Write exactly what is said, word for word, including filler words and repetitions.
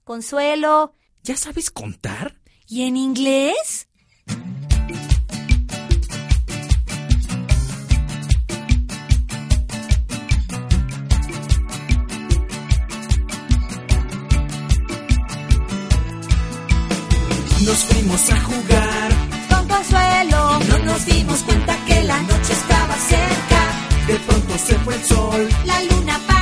Consuelo. ¿Ya sabes contar? ¿Y en inglés? Nos fuimos a jugar Con Consuelo. y no nos dimos cuenta que la noche estaba cerca. De pronto se fue el sol. La luna